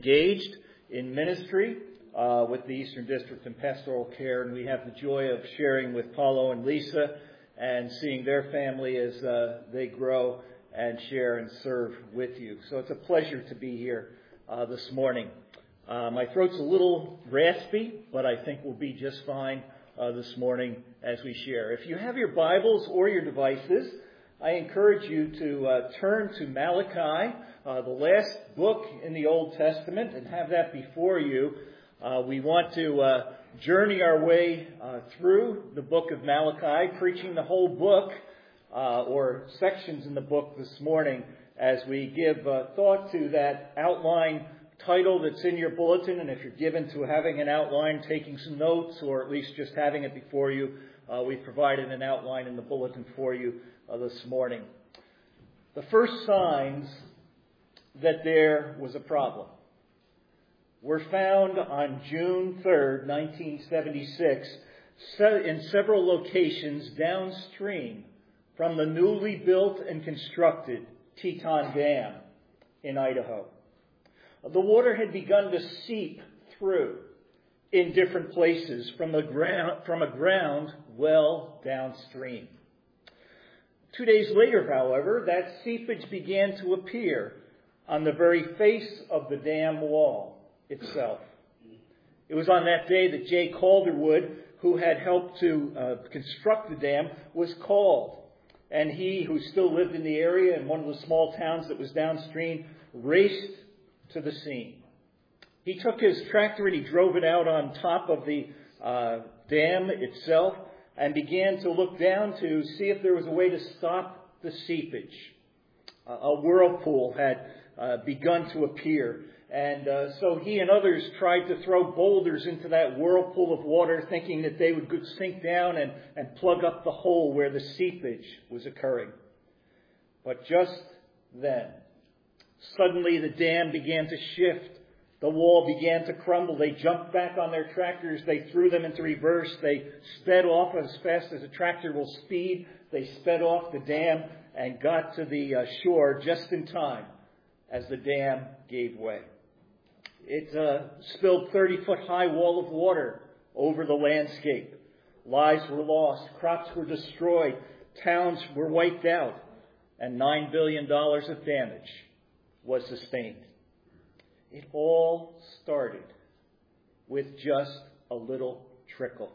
engaged in ministry with the Eastern District in Pastoral Care, and we have the joy of sharing with Paulo and Lisa and seeing their family as they grow and share and serve with you. So it's a pleasure to be here this morning. My throat's a little raspy, but I think we'll be just fine this morning as we share. If you have your Bibles or your devices, I encourage you to turn to Malachi, the last book in the Old Testament, and have that before you. We want to journey our way through the book of Malachi, preaching the whole book or sections in the book this morning as we give thought to that outline title that's in your bulletin. And if you're given to having an outline, taking some notes, or at least just having it before you, we've provided an outline in the bulletin for you this morning. The first signs that there was a problem were found on June 3rd, 1976, in several locations downstream from the newly built and constructed Teton Dam in Idaho. The water had begun to seep through in different places from a ground well downstream. 2 days later, however, that seepage began to appear on the very face of the dam wall itself. It was on that day that Jay Calderwood, who had helped to construct the dam, was called. And he, who still lived in the area in one of the small towns that was downstream, raced to the scene. He took his tractor and he drove it out on top of the dam itself and began to look down to see if there was a way to stop the seepage. A whirlpool had begun to appear. And so he and others tried to throw boulders into that whirlpool of water, thinking that they would sink down and plug up the hole where the seepage was occurring. But just then, suddenly the dam began to shift. The wall began to crumble. They jumped back on their tractors. They threw them into reverse. They sped off as fast as a tractor will speed. They sped off the dam and got to the shore just in time as the dam gave way. It spilled 30-foot high wall of water over the landscape. Lives were lost. Crops were destroyed. Towns were wiped out. And $9 billion of damage was sustained. It all started with just a little trickle.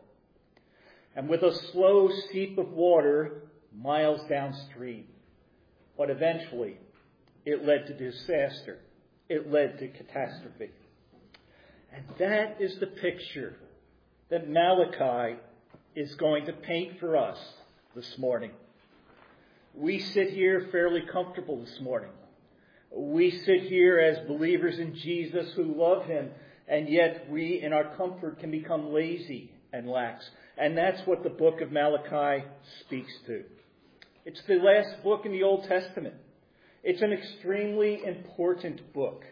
And with a slow seep of water miles downstream. But eventually, it led to disaster. It led to catastrophe. And that is the picture that Malachi is going to paint for us this morning. We sit here fairly comfortable this morning. We sit here as believers in Jesus who love him, and yet we, in our comfort, can become lazy and lax. And that's what the book of Malachi speaks to. It's the last book in the Old Testament. It's an extremely important book.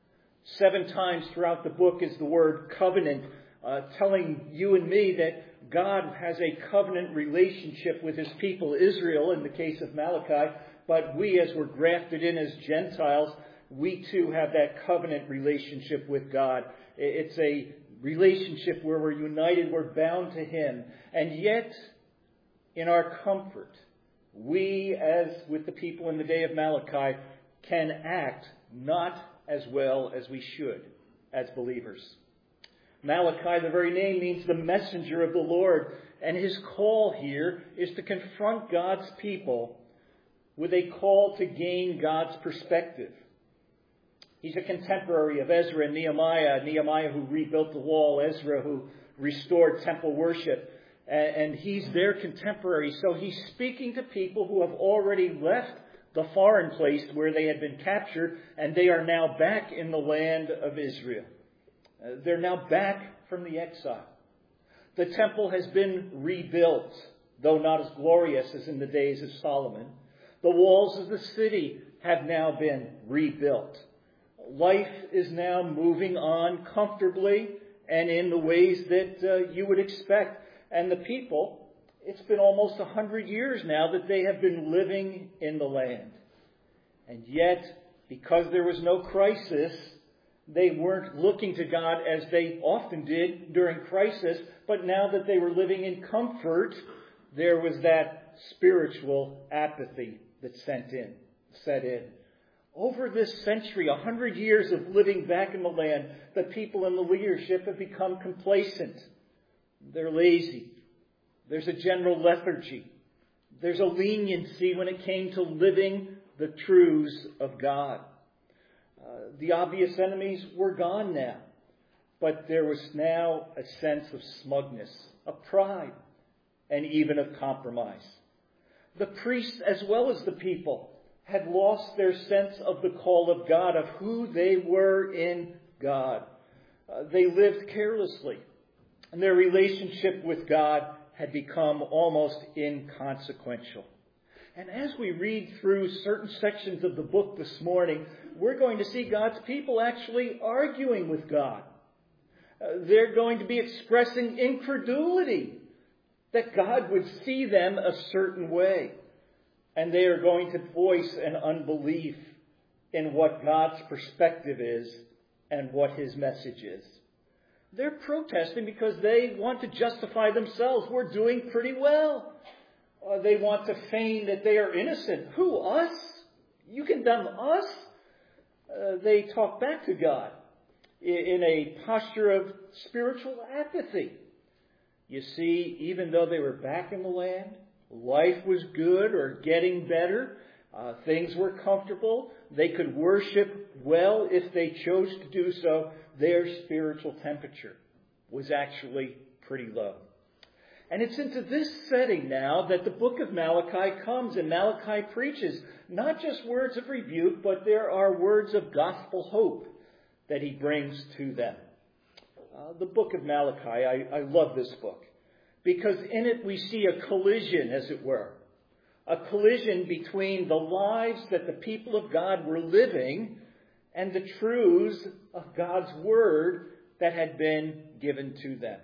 7 times throughout the book is the word covenant, telling you and me that God has a covenant relationship with his people, Israel, in the case of Malachi. But we, as we're grafted in as Gentiles, we too have that covenant relationship with God. It's a relationship where we're united, we're bound to him. And yet, in our comfort, we, as with the people in the day of Malachi, can act not as well as we should as believers. Malachi, the very name, means the messenger of the Lord. And his call here is to confront God's people with a call to gain God's perspective. He's a contemporary of Ezra and Nehemiah. Nehemiah who rebuilt the wall, Ezra who restored temple worship. And he's their contemporary. So he's speaking to people who have already left the foreign place where they had been captured, and they are now back in the land of Israel. They're now back from the exile. The temple has been rebuilt, though not as glorious as in the days of Solomon. The walls of the city have now been rebuilt. Life is now moving on comfortably and in the ways that you would expect. And the people, it's been almost 100 years now that they have been living in the land. And yet, because there was no crisis, They weren't looking to God as they often did during crisis, but now that they were living in comfort, there was that spiritual apathy that set in. Over this century, 100 years of living back in the land, the people in the leadership have become complacent. They're lazy. There's a general lethargy. There's a leniency when it came to living the truths of God. The obvious enemies were gone now, but there was now a sense of smugness, of pride, and even of compromise. The priests, as well as the people, had lost their sense of the call of God, of who they were in God. They lived carelessly, and their relationship with God had become almost inconsequential. And as we read through certain sections of the book this morning, we're going to see God's people actually arguing with God. They're going to be expressing incredulity that God would see them a certain way. And they are going to voice an unbelief in what God's perspective is and what his message is. They're protesting because they want to justify themselves. We're doing pretty well. They want to feign that they are innocent. Who, us? You condemn us? They talk back to God in a posture of spiritual apathy. You see, even though they were back in the land, life was good or getting better, things were comfortable, they could worship well if they chose to do so, their spiritual temperature was actually pretty low. And it's into this setting now that the book of Malachi comes, and Malachi preaches not just words of rebuke, but there are words of gospel hope that he brings to them. The book of Malachi, I love this book, because in it we see a collision, as it were. A collision between the lives that the people of God were living and the truths of God's word that had been given to them.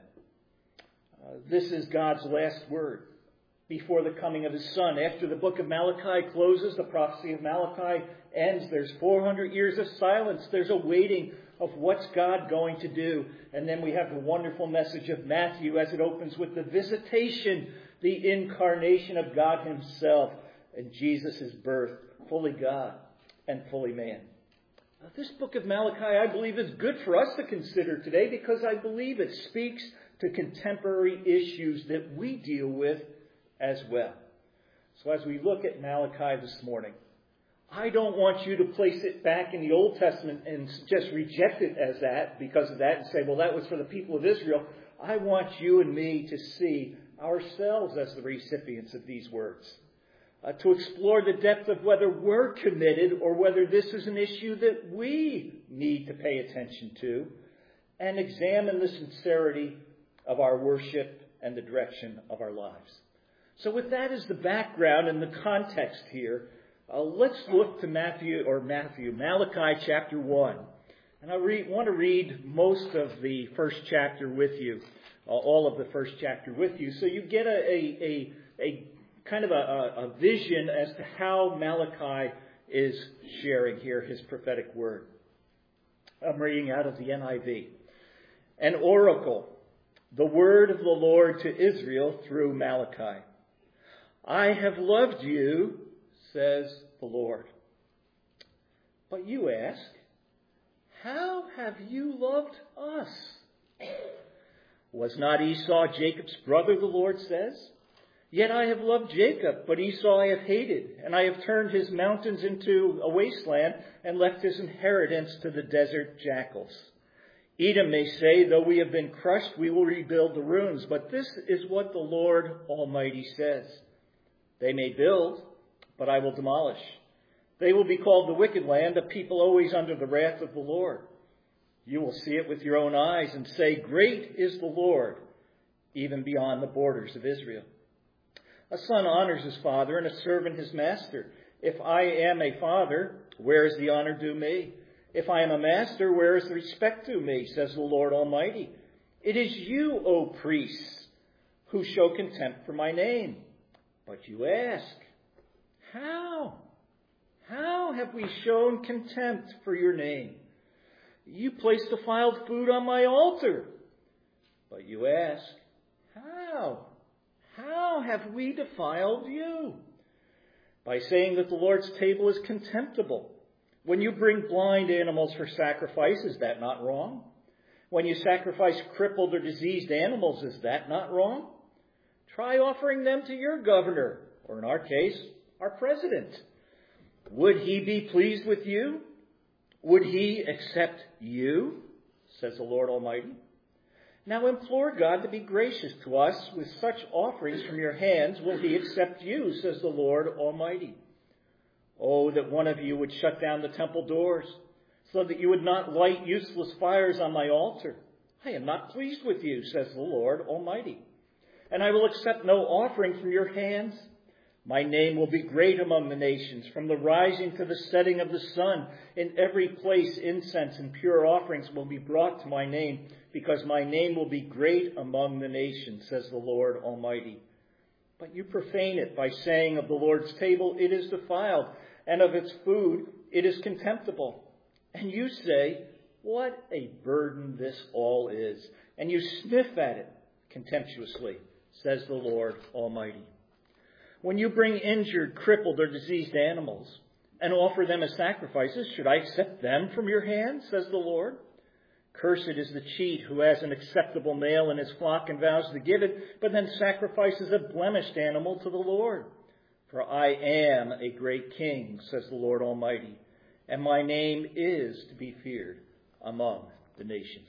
This is God's last word before the coming of his Son. After the book of Malachi closes, the prophecy of Malachi ends. There's 400 years of silence. There's a waiting of what's God going to do. And then we have the wonderful message of Matthew as it opens with the visitation, the incarnation of God himself and Jesus' birth, fully God and fully man. This book of Malachi, I believe, is good for us to consider today because I believe it speaks to contemporary issues that we deal with as well. So as we look at Malachi this morning, I don't want you to place it back in the Old Testament and just reject it as that, because of that, and say, well, that was for the people of Israel. I want you and me to see ourselves as the recipients of these words, to explore the depth of whether we're committed or whether this is an issue that we need to pay attention to, and examine the sincerity of our worship and the direction of our lives. So with that as the background and the context here, let's look to Malachi chapter 1. And I want to read most of the first chapter with you, all of the first chapter with you, so you get a kind of a vision as to how Malachi is sharing here his prophetic word. I'm reading out of the NIV. An oracle, the word of the Lord to Israel through Malachi. I have loved you, says the Lord. But you ask, how have you loved us? Was not Esau Jacob's brother, the Lord says? Yet I have loved Jacob, but Esau I have hated, and I have turned his mountains into a wasteland and left his inheritance to the desert jackals. Edom may say, though we have been crushed, we will rebuild the ruins. But this is what the Lord Almighty says. They may build, but I will demolish. They will be called the wicked land, a people always under the wrath of the Lord. You will see it with your own eyes and say, great is the Lord, even beyond the borders of Israel. A son honors his father and a servant his master. If I am a father, where is the honor due me? If I am a master, where is the respect due me, says the Lord Almighty. It is you, O priests, who show contempt for my name. But you ask, how? How have we shown contempt for your name? You place defiled food on my altar. But you ask, how? How have we defiled you? By saying that the Lord's table is contemptible. When you bring blind animals for sacrifice, is that not wrong? When you sacrifice crippled or diseased animals, is that not wrong? Try offering them to your governor, or in our case, our president. Would he be pleased with you? Would he accept you? Says the Lord Almighty. Now implore God to be gracious to us. With such offerings from your hands will he accept you, says the Lord Almighty. Oh, that one of you would shut down the temple doors, so that you would not light useless fires on my altar. I am not pleased with you, says the Lord Almighty. And I will accept no offering from your hands. My name will be great among the nations, from the rising to the setting of the sun. In every place incense and pure offerings will be brought to my name, because my name will be great among the nations, says the Lord Almighty. But you profane it by saying of the Lord's table, it is defiled, and of its food, it is contemptible. And you say, what a burden this all is. And you sniff at it contemptuously, says the Lord Almighty. When you bring injured, crippled, or diseased animals and offer them as sacrifices, should I accept them from your hand, says the Lord? Cursed is the cheat who has an acceptable male in his flock and vows to give it, but then sacrifices a blemished animal to the Lord. For I am a great king, says the Lord Almighty, and my name is to be feared among the nations.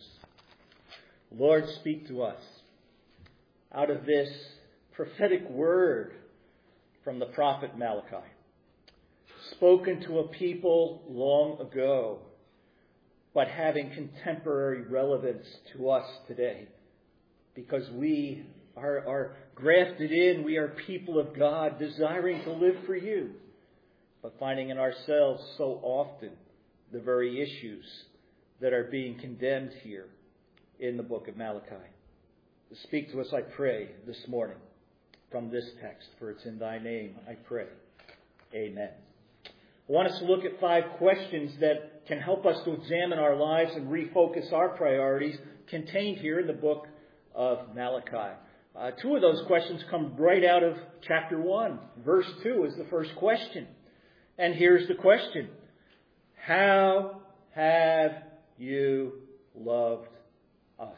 Lord, speak to us out of this prophetic word from the prophet Malachi, spoken to a people long ago, but having contemporary relevance to us today, because we are grafted in, we are people of God, desiring to live for you, but finding in ourselves so often the very issues that are being condemned here in the book of Malachi. Speak to us, I pray, this morning from this text, for it's in thy name I pray. Amen. I want us to look at 5 questions that can help us to examine our lives and refocus our priorities contained here in the book of Malachi. 2 of those questions come right out of chapter 1. Verse 2 is the first question. And here's the question. How have you loved us?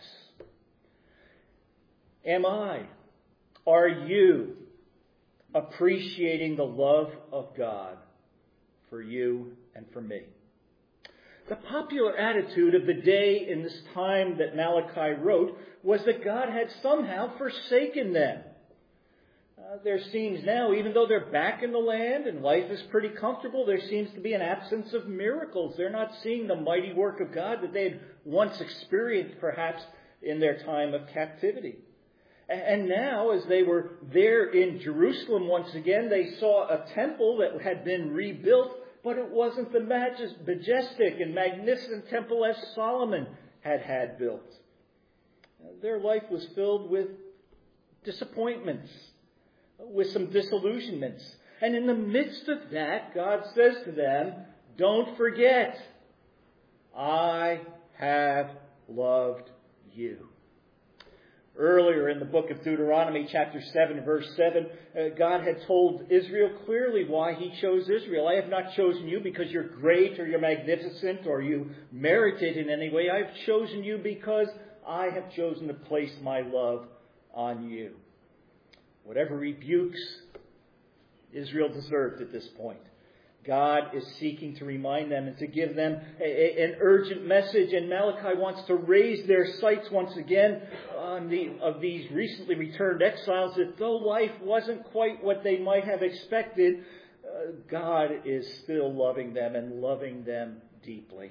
Are you appreciating the love of God for you and for me? The popular attitude of the day in this time that Malachi wrote was that God had somehow forsaken them. There seems now, even though they're back in the land and life is pretty comfortable, there seems to be an absence of miracles. They're not seeing the mighty work of God that they had once experienced, perhaps, in their time of captivity. And now, as they were there in Jerusalem once again, they saw a temple that had been rebuilt, but it wasn't the majestic and magnificent temple as Solomon had built. Their life was filled with disappointments, with some disillusionments. And in the midst of that, God says to them, don't forget, I have loved you. Earlier in the book of Deuteronomy, chapter 7, verse 7, God had told Israel clearly why he chose Israel. I have not chosen you because you're great or you're magnificent or you merited in any way. I have chosen you because I have chosen to place my love on you. Whatever rebukes Israel deserved at this point, God is seeking to remind them and to give them an urgent message. And Malachi wants to raise their sights once again on of these recently returned exiles, that though life wasn't quite what they might have expected, God is still loving them and loving them deeply.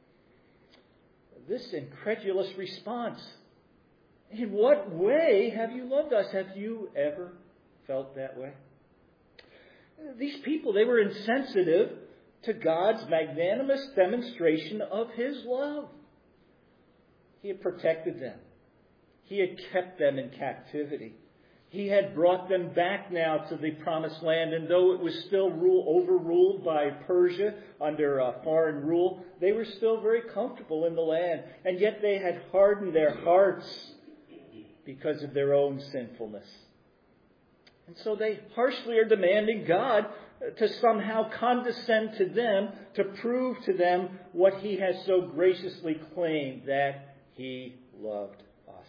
This incredulous response. In what way have you loved us? Have you ever felt that way? These people, they were insensitive to God's magnanimous demonstration of his love. He had protected them. He had kept them in captivity. He had brought them back now to the promised land, and though it was still overruled by Persia under foreign rule, they were still very comfortable in the land. And yet they had hardened their hearts because of their own sinfulness. And so they harshly are demanding God to somehow condescend to them, to prove to them what He has so graciously claimed, that He loved us.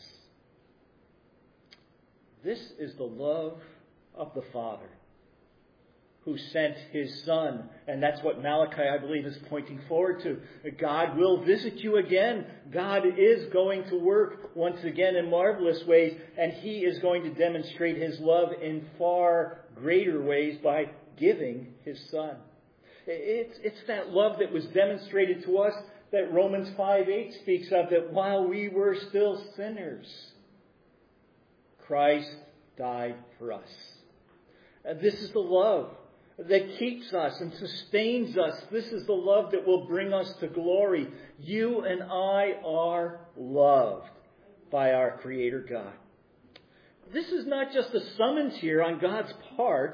This is the love of the Father, who sent His Son. And that's what Malachi, I believe, is pointing forward to. God will visit you again. God is going to work once again in marvelous ways. And He is going to demonstrate His love in far greater ways by giving His Son. It's that love that was demonstrated to us that Romans 5:8 speaks of, that while we were still sinners, Christ died for us. This is the love that keeps us and sustains us. This is the love that will bring us to glory. You and I are loved by our Creator God. This is not just a summons here on God's part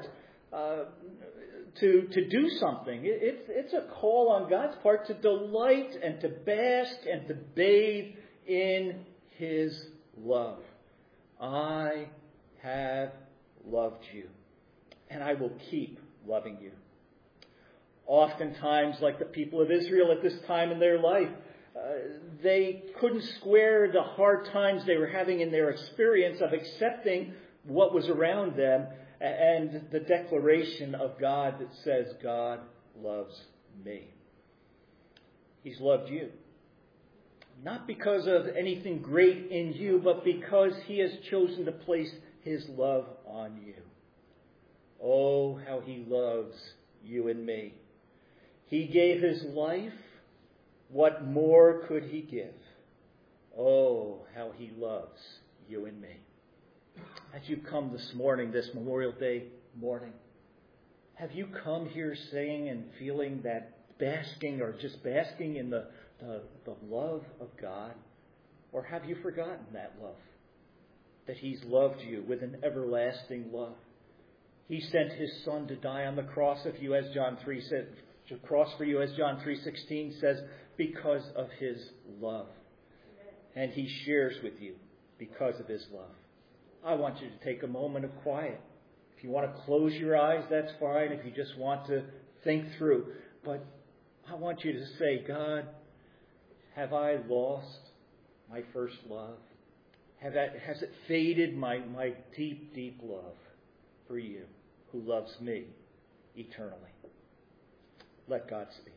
to do something. It's a call on God's part to delight and to bask and to bathe in His love. I have loved you, and I will keep loving you. Oftentimes, like the people of Israel at this time in their life, they couldn't square the hard times they were having in their experience of accepting what was around them and the declaration of God that says, God loves me. He's loved you. Not because of anything great in you, but because He has chosen to place His love on you. Oh, how He loves you and me. He gave His life. What more could He give? Oh, how He loves you and me. As you come this morning, this Memorial Day morning, have you come here saying and feeling that basking or just basking in the love of God? Or have you forgotten that love? That He's loved you with an everlasting love. He sent His Son to die on the cross of you, as John 3 said, to cross for you, as John 3:16 says, because of His love. And He shares with you because of His love. I want you to take a moment of quiet. If you want to close your eyes, that's fine. If you just want to think through. But I want you to say, God, have I lost my first love? Has it faded, my deep, deep love for you, who loves me eternally? Let God speak.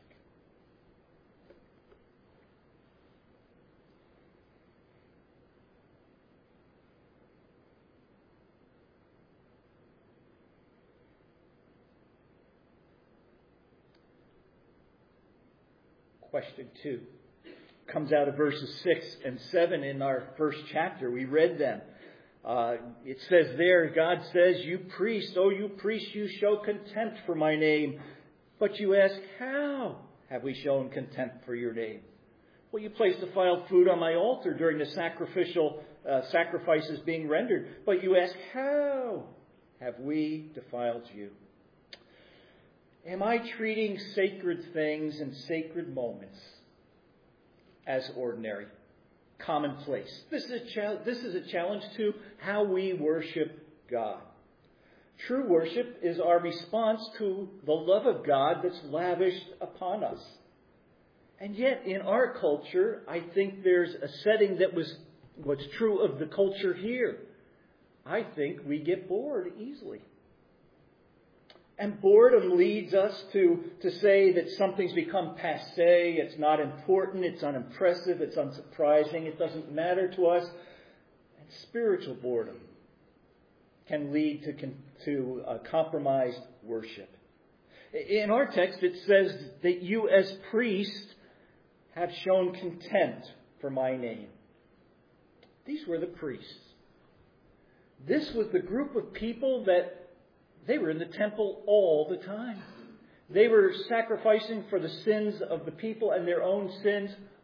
Question 2 comes out of verses 6 and 7 in our first chapter. We read them. It says there, God says, you priests, you show contempt for my name. But you ask, how have we shown contempt for your name? Well, you place defiled food on my altar during the sacrificial sacrifices being rendered. But you ask, how have we defiled you? Am I treating sacred things and sacred moments as ordinary, commonplace? This is a challenge to how we worship God. True worship is our response to the love of God that's lavished upon us. And yet, in our culture, I think there's a setting that was what's true of the culture here. I think we get bored easily. And boredom leads us to say that something's become passé, it's not important, it's unimpressive, it's unsurprising, it doesn't matter to us. And spiritual boredom can lead to compromised worship. In our text, it says that you as priests have shown contempt for my name. These were the priests. This was the group of people that they were in the temple all the time. They were sacrificing for the sins of the people and their own sins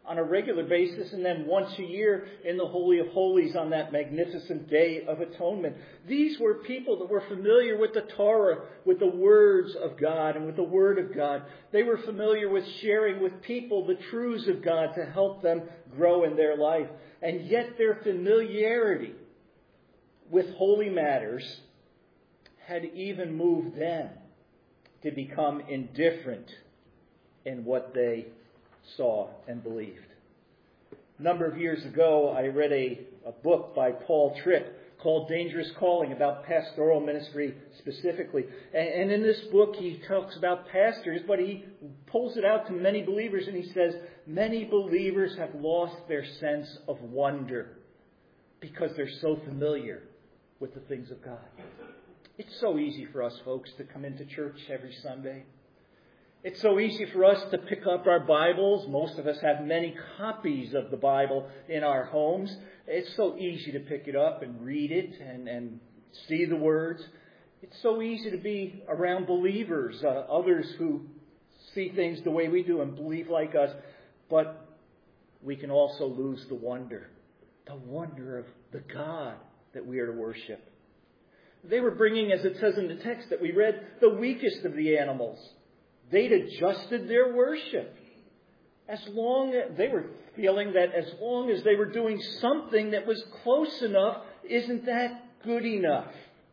on a regular basis, and then once a year in the Holy of Holies on that magnificent Day of Atonement. These were people that were familiar with the Torah, with the words of God and with the Word of God. They were familiar with sharing with people the truths of God to help them grow in their life. And yet their familiarity with holy matters had even moved them to become indifferent in what they saw and believed. A number of years ago, I read a book by Paul Tripp called Dangerous Calling, about pastoral ministry specifically. And in this book, he talks about pastors, but he pulls it out to many believers, and he says, many believers have lost their sense of wonder because they're so familiar with the things of God. It's so easy for us folks to come into church every Sunday. It's so easy for us to pick up our Bibles. Most of us have many copies of the Bible in our homes. It's so easy to pick it up and read it and see the words. It's so easy to be around believers, others who see things the way we do and believe like us. But we can also lose the wonder of the God that we are to worship. They were bringing, as it says in the text that we read, the weakest of the animals. They'd adjusted their worship. They were feeling that as long as they were doing something that was close enough, isn't that good enough?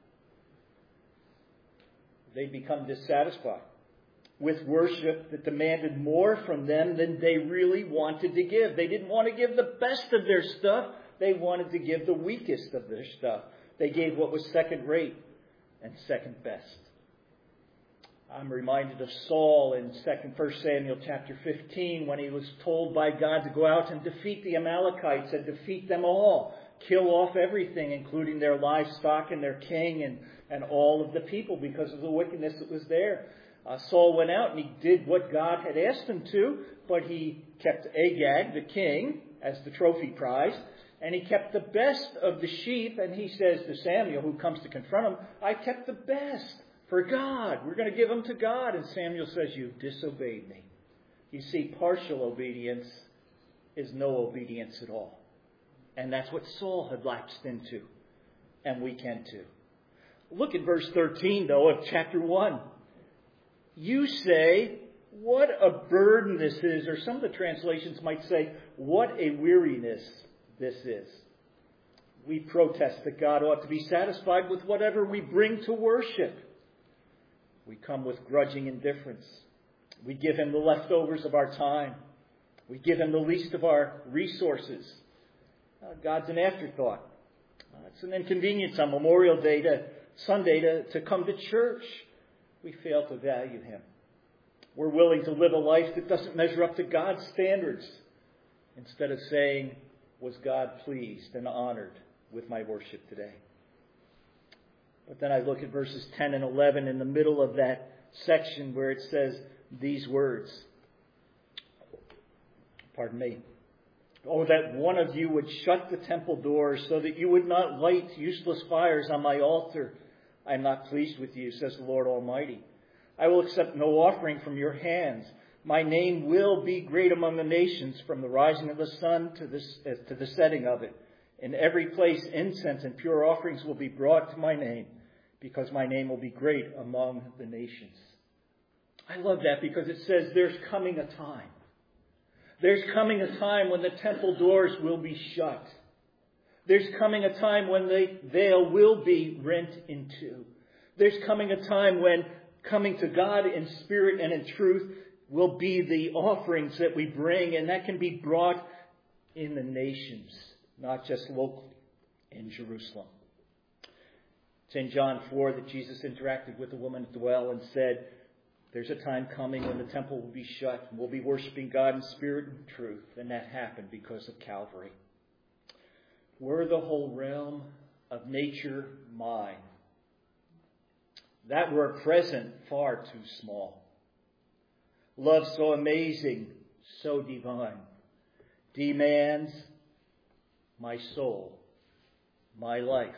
They'd become dissatisfied with worship that demanded more from them than they really wanted to give. They didn't want to give the best of their stuff. They wanted to give the weakest of their stuff. They gave what was second rate and second best. I'm reminded of Saul in 1 Samuel chapter 15 when he was told by God to go out and defeat the Amalekites and defeat them all. Kill off everything, including their livestock and their king and all of the people because of the wickedness that was there. Saul went out and he did what God had asked him to, but he kept Agag, the king, as the trophy prize. And he kept the best of the sheep, and he says to Samuel, who comes to confront him, I kept the best for God. We're going to give them to God. And Samuel says, you've disobeyed me. You see, partial obedience is no obedience at all. And that's what Saul had lapsed into. And we can too. Look at verse 13, though, of chapter 1. You say, what a burden this is. Or some of the translations might say, what a weariness this is. We protest that God ought to be satisfied with whatever we bring to worship. We come with grudging indifference. We give him the leftovers of our time. We give him the least of our resources. God's an afterthought. It's an inconvenience on Memorial Day Sunday to come to church. We fail to value him. We're willing to live a life that doesn't measure up to God's standards. Instead of saying, was God pleased and honored with my worship today? But then I look at verses 10 and 11 in the middle of that section where it says these words. Pardon me. Oh, that one of you would shut the temple doors so that you would not light useless fires on my altar. I am not pleased with you, says the Lord Almighty. I will accept no offering from your hands. My name will be great among the nations, from the rising of the sun to the setting of it. In every place incense and pure offerings will be brought to my name, because my name will be great among the nations. I love that because it says there's coming a time. There's coming a time when the temple doors will be shut. There's coming a time when the veil will be rent in two. There's coming a time when coming to God in spirit and in truth will be the offerings that we bring, and that can be brought in the nations, not just locally in Jerusalem. It's in John 4 that Jesus interacted with the woman at the well and said, there's a time coming when the temple will be shut and we'll be worshiping God in spirit and truth. And that happened because of Calvary. Were the whole realm of nature mine, that were present far too small. Love so amazing, so divine, demands my soul, my life,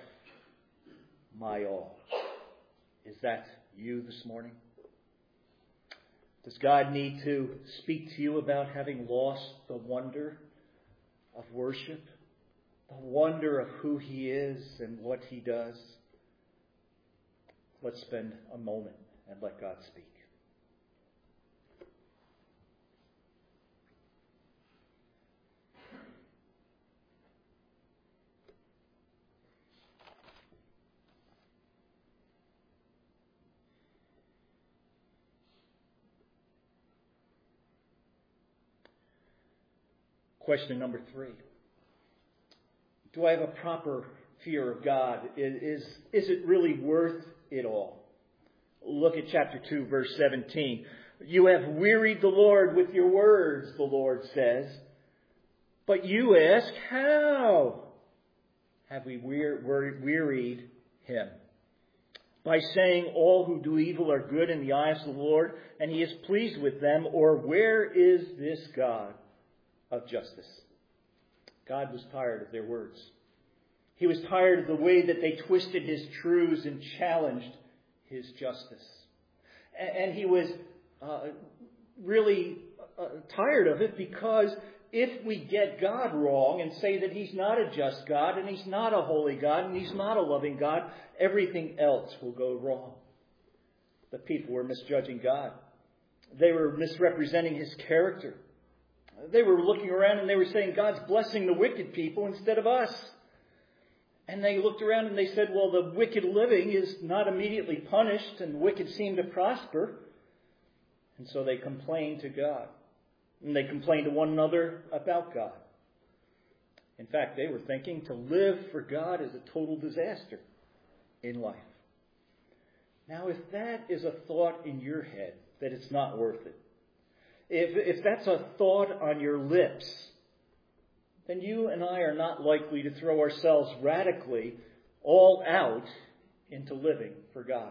my all. Is that you this morning? Does God need to speak to you about having lost the wonder of worship? The wonder of who He is and what He does? Let's spend a moment and let God speak. Question number 3. Do I have a proper fear of God? Is it really worth it all? Look at chapter 2, verse 17. You have wearied the Lord with your words, the Lord says. But you ask, how have we wearied Him? By saying all who do evil are good in the eyes of the Lord, and He is pleased with them, or where is this God of justice? God was tired of their words. He was tired of the way that they twisted His truths and challenged His justice. And He was really tired of it, because if we get God wrong and say that He's not a just God and He's not a holy God and He's not a loving God, everything else will go wrong. The people were misjudging God. They were misrepresenting His character. They were looking around and they were saying, God's blessing the wicked people instead of us. And they looked around and they said, well, the wicked living is not immediately punished and the wicked seem to prosper. And so they complained to God. And they complained to one another about God. In fact, they were thinking to live for God is a total disaster in life. Now, if that is a thought in your head, that it's not worth it, if that's a thought on your lips, then you and I are not likely to throw ourselves radically all out into living for God.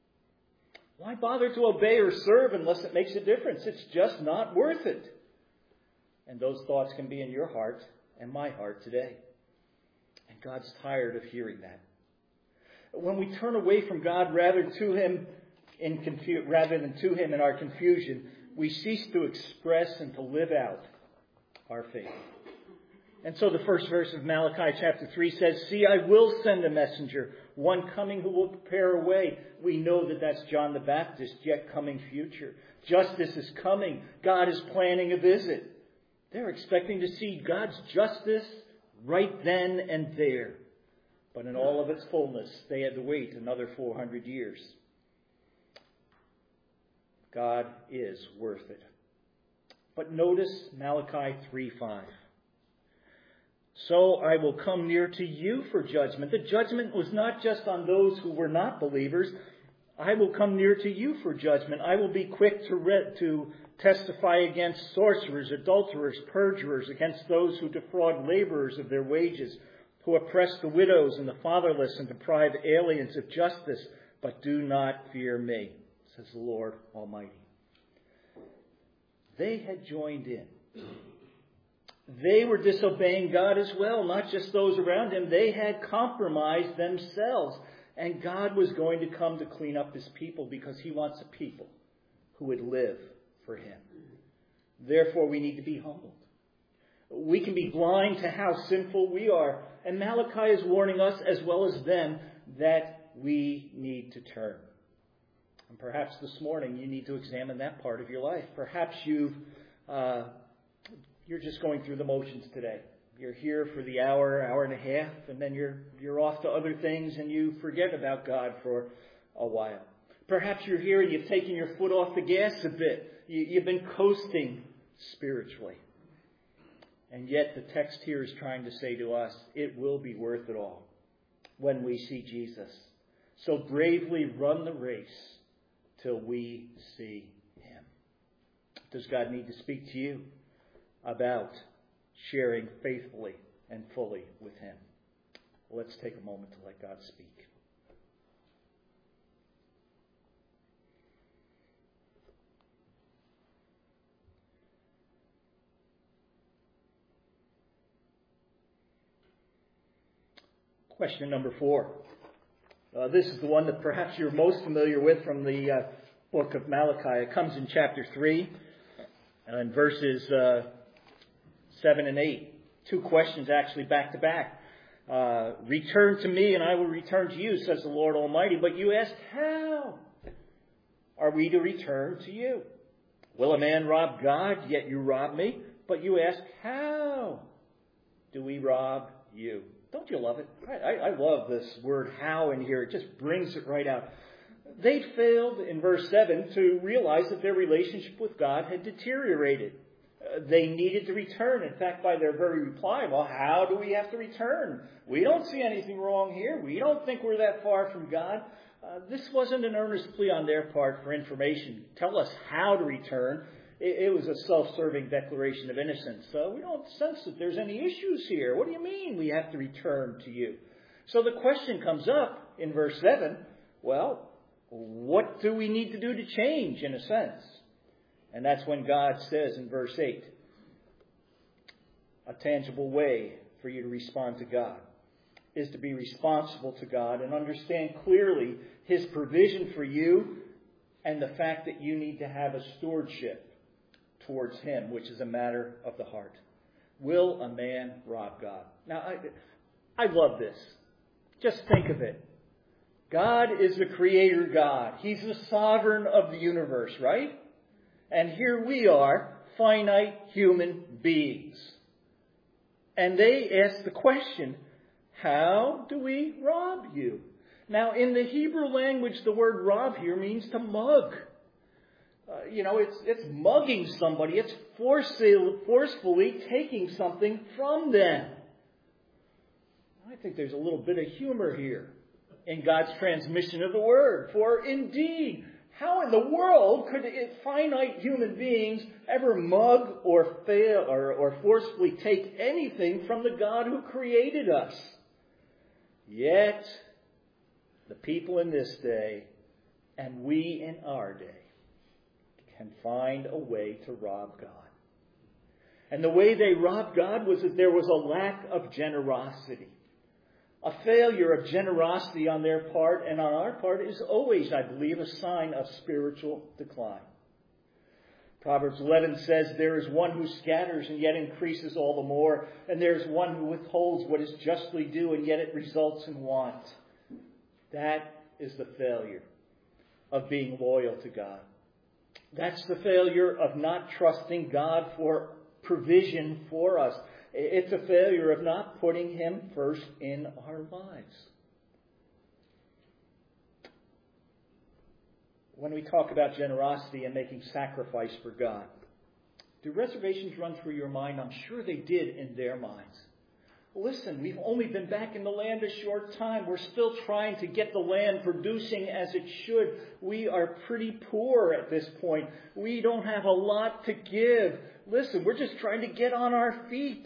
Why bother to obey or serve unless it makes a difference? It's just not worth it. And those thoughts can be in your heart and my heart today. And God's tired of hearing that. When we turn away from God rather than to Him in our confusion, we cease to express and to live out our faith. And so the first verse of Malachi chapter 3 says, see, I will send a messenger, one coming who will prepare a way. We know that that's John the Baptist, yet coming future. Justice is coming. God is planning a visit. They're expecting to see God's justice right then and there. But in all of its fullness, they had to wait another 400 years. God is worth it. But notice Malachi 3:5. So I will come near to you for judgment. The judgment was not just on those who were not believers. I will come near to you for judgment. I will be quick to testify against sorcerers, adulterers, perjurers, against those who defraud laborers of their wages, who oppress the widows and the fatherless and deprive aliens of justice, but do not fear me, says the Lord Almighty. They had joined in. They were disobeying God as well, not just those around Him. They had compromised themselves. And God was going to come to clean up His people because He wants a people who would live for Him. Therefore, we need to be humbled. We can be blind to how sinful we are. And Malachi is warning us as well as them that we need to turn. And perhaps this morning you need to examine that part of your life. Perhaps you're just going through the motions today. You're here for the hour and a half, and then you're off to other things and you forget about God for a while. Perhaps you're here and you've taken your foot off the gas a bit. You've been coasting spiritually. And yet the text here is trying to say to us, it will be worth it all when we see Jesus. So bravely run the race till we see Him. Does God need to speak to you about sharing faithfully and fully with Him? Let's take a moment to let God speak. Question number 4. This is the one that perhaps you're most familiar with from the book of Malachi. It comes in chapter 3 and verses 7 and 8. Two questions actually back to back. Return to me and I will return to you, says the Lord Almighty. But you ask, how are we to return to you? Will a man rob God? Yet you rob me. But you ask, how do we rob you? Don't you love it? I love this word how in here. It just brings it right out. They failed in verse 7 to realize that their relationship with God had deteriorated. They needed to return. In fact, by their very reply, well, how do we have to return? We don't see anything wrong here. We don't think we're that far from God. This wasn't an earnest plea on their part for information. Tell us how to return. It was a self-serving declaration of innocence. We don't sense that there's any issues here. What do you mean we have to return to you? So the question comes up in verse 7. Well, what do we need to do to change, in a sense? And that's when God says in verse 8, a tangible way for you to respond to God is to be responsible to God and understand clearly His provision for you and the fact that you need to have a stewardship towards Him, which is a matter of the heart. Will a man rob God? Now, I love this. Just think of it. God is the creator God. He's the sovereign of the universe, right? And here we are, finite human beings. And they ask the question, how do we rob you? Now, in the Hebrew language, the word rob here means to mug. It's mugging somebody. It's forcefully taking something from them. I think there's a little bit of humor here in God's transmission of the word. For indeed, how in the world could finite human beings ever mug or fail or forcefully take anything from the God who created us? Yet, the people in this day, and we in our day, can find a way to rob God. And the way they robbed God was that there was a lack of generosity. A failure of generosity on their part and on our part is always, I believe, a sign of spiritual decline. Proverbs 11 says, there is one who scatters and yet increases all the more, and there is one who withholds what is justly due and yet it results in want. That is the failure of being loyal to God. That's the failure of not trusting God for provision for us. It's a failure of not putting Him first in our lives. When we talk about generosity and making sacrifice for God, do reservations run through your mind? I'm sure they did in their minds. Listen, we've only been back in the land a short time. We're still trying to get the land producing as it should. We are pretty poor at this point. We don't have a lot to give. Listen, we're just trying to get on our feet.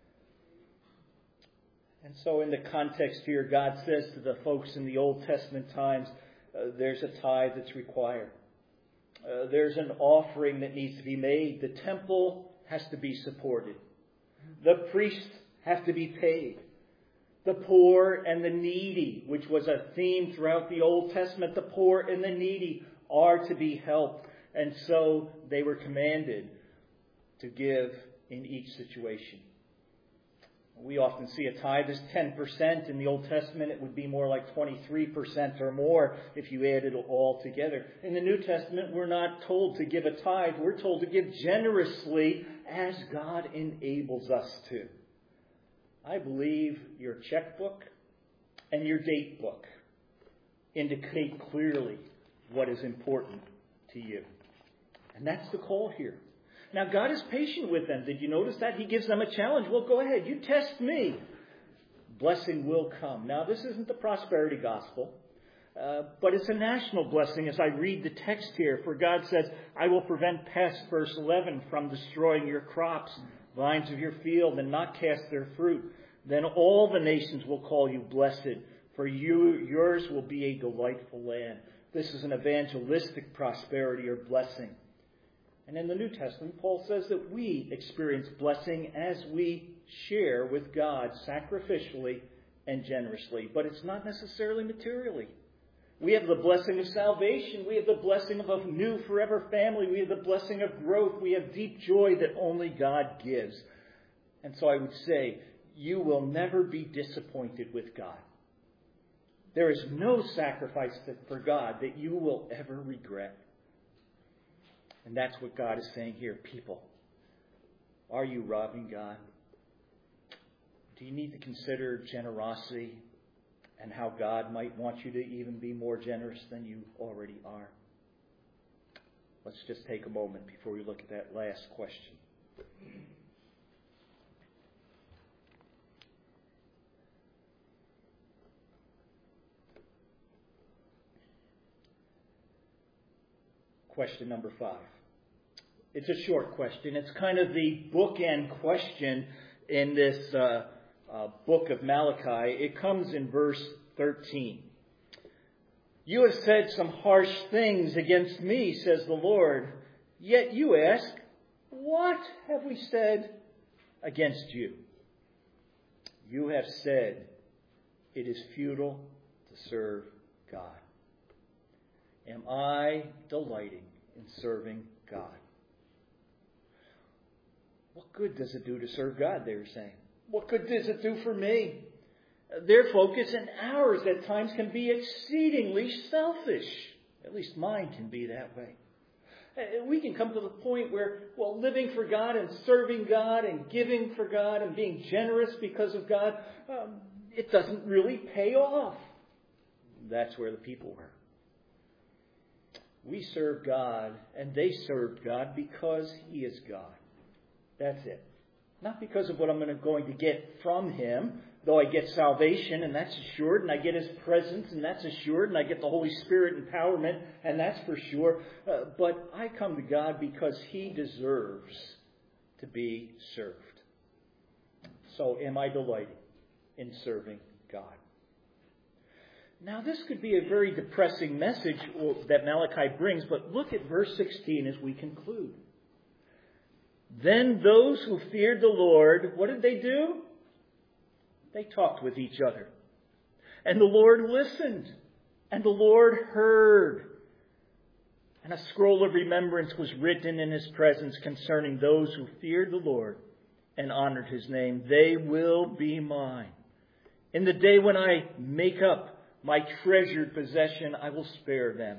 And so in the context here, God says to the folks in the Old Testament times, there's a tithe that's required. There's an offering that needs to be made. The temple has to be supported. The priests have to be paid. The poor and the needy, which was a theme throughout the Old Testament, the poor and the needy are to be helped. And so they were commanded to give in each situation. We often see a tithe as 10%. In the Old Testament, it would be more like 23% or more if you add it all together. In the New Testament, we're not told to give a tithe. We're told to give generously as God enables us to. I believe your checkbook and your date book indicate clearly what is important to you. And that's the call here. Now, God is patient with them. Did you notice that? He gives them a challenge. Well, go ahead. You test me. Blessing will come. Now, this isn't the prosperity gospel, but it's a national blessing as I read the text here. For God says, I will prevent pests, verse 11, from destroying your crops, vines of your field, and not cast their fruit. Then all the nations will call you blessed, for yours will be a delightful land. This is an evangelistic prosperity or blessing. And in the New Testament, Paul says that we experience blessing as we share with God sacrificially and generously. But it's not necessarily materially. We have the blessing of salvation. We have the blessing of a new forever family. We have the blessing of growth. We have deep joy that only God gives. And so I would say, you will never be disappointed with God. There is no sacrifice for God that you will ever regret. And that's what God is saying here. People, are you robbing God? Do you need to consider generosity and how God might want you to even be more generous than you already are? Let's just take a moment before we look at that last question. Question number 5. It's a short question. It's kind of the bookend question in this book of Malachi. It comes in verse 13. You have said some harsh things against me, says the Lord. Yet you ask, what have we said against you? You have said it is futile to serve God. Am I delighting in serving God? What good does it do to serve God, they were saying? What good does it do for me? Their focus and ours at times can be exceedingly selfish. At least mine can be that way. We can come to the point where, living for God and serving God and giving for God and being generous because of God, it doesn't really pay off. That's where the people were. We serve God, and they served God because He is God. That's it. Not because of what I'm going to get from Him, though I get salvation, and that's assured, and I get His presence, and that's assured, and I get the Holy Spirit empowerment, and that's for sure. But I come to God because He deserves to be served. So am I delighting in serving God? Now, this could be a very depressing message that Malachi brings, but look at verse 16 as we conclude. Then those who feared the Lord, what did they do? They talked with each other. And the Lord listened, and the Lord heard. And a scroll of remembrance was written in His presence concerning those who feared the Lord and honored His name. They will be mine. In the day when I make up my treasured possession, I will spare them.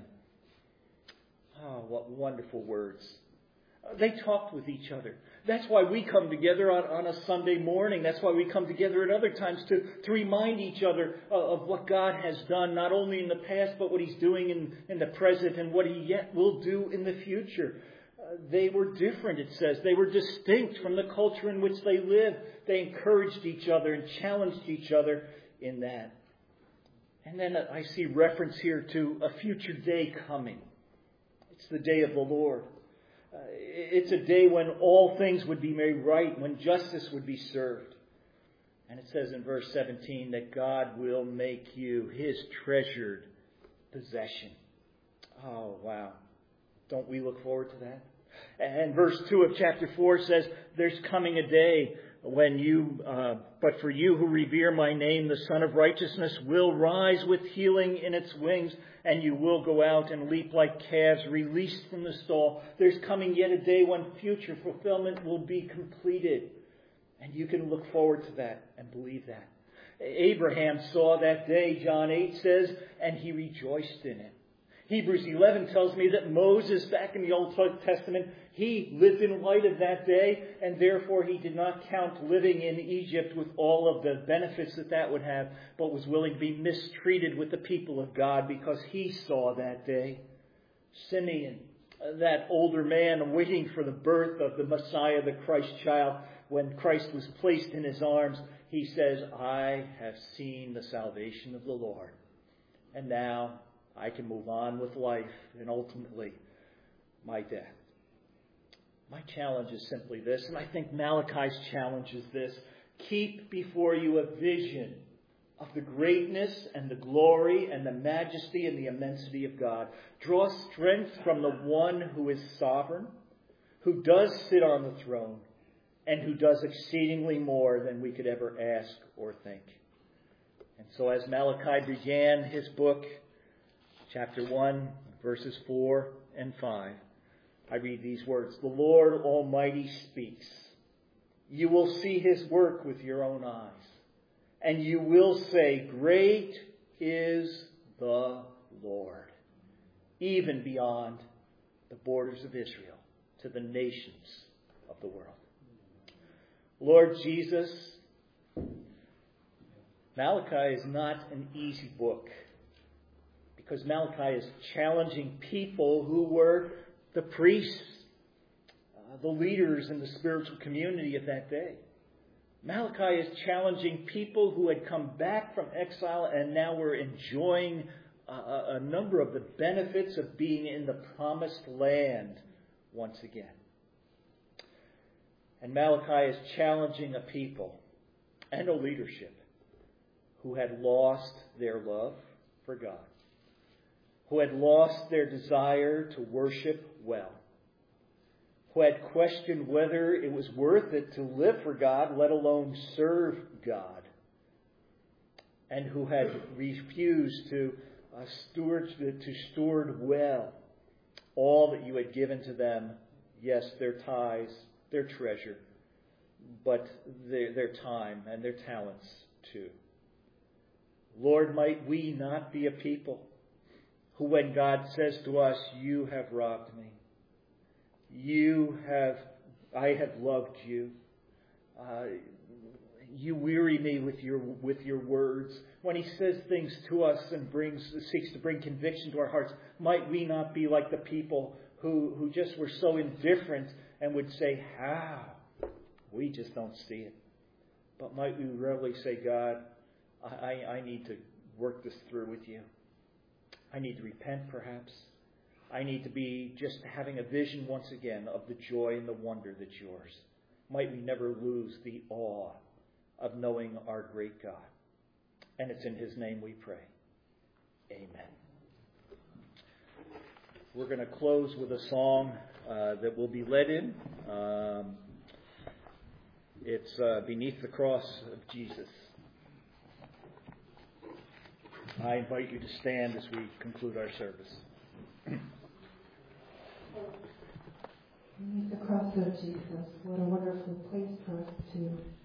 Oh, what wonderful words. They talked with each other. That's why we come together on a Sunday morning. That's why we come together at other times to remind each other of what God has done, not only in the past, but what He's doing in the present and what He yet will do in the future. They were different, it says. They were distinct from the culture in which they lived. They encouraged each other and challenged each other in that. And then I see reference here to a future day coming. It's the day of the Lord. It's a day when all things would be made right, when justice would be served. And it says in verse 17 that God will make you His treasured possession. Oh, wow. Don't we look forward to that? And verse 2 of chapter 4 says, there's coming a day when but for you who revere my name, the Son of Righteousness will rise with healing in its wings, and you will go out and leap like calves released from the stall. There's coming yet a day when future fulfillment will be completed. And you can look forward to that and believe that. Abraham saw that day, John 8 says, and he rejoiced in it. Hebrews 11 tells me that Moses, back in the Old Testament, he lived in light of that day, and therefore he did not count living in Egypt with all of the benefits that would have, but was willing to be mistreated with the people of God because he saw that day. Simeon, that older man waiting for the birth of the Messiah, the Christ child, when Christ was placed in his arms, he says, I have seen the salvation of the Lord. And now I can move on with life and ultimately my death. My challenge is simply this, and I think Malachi's challenge is this. Keep before you a vision of the greatness and the glory and the majesty and the immensity of God. Draw strength from the one who is sovereign, who does sit on the throne, and who does exceedingly more than we could ever ask or think. And so as Malachi began his book, chapter 1, verses 4 and 5. I read these words. The Lord Almighty speaks. You will see his work with your own eyes, and you will say, great is the Lord, even beyond the borders of Israel, to the nations of the world. Lord Jesus, Malachi is not an easy book, because Malachi is challenging people who were the priests, the leaders in the spiritual community of that day. Malachi is challenging people who had come back from exile and now were enjoying a number of the benefits of being in the promised land once again. And Malachi is challenging a people and a leadership who had lost their love for God, who had lost their desire to worship well, who had questioned whether it was worth it to live for God, let alone serve God, and who had refused to steward well all that you had given to them. Yes, their tithes, their treasure, but their time and their talents too. Lord, might we not be a people who, when God says to us, you have robbed me, I have loved you, you weary me with your words. When he says things to us and seeks to bring conviction to our hearts, might we not be like the people who just were so indifferent and would say, how? We just don't see it. But might we really say, God, I need to work this through with you. I need to repent, perhaps. I need to be just having a vision once again of the joy and the wonder that's yours. Might we never lose the awe of knowing our great God. And it's in his name we pray. Amen. We're going to close with a song that will be led in. It's Beneath the Cross of Jesus. I invite you to stand as we conclude our service. Beneath the cross of Jesus, what a wonderful place for us to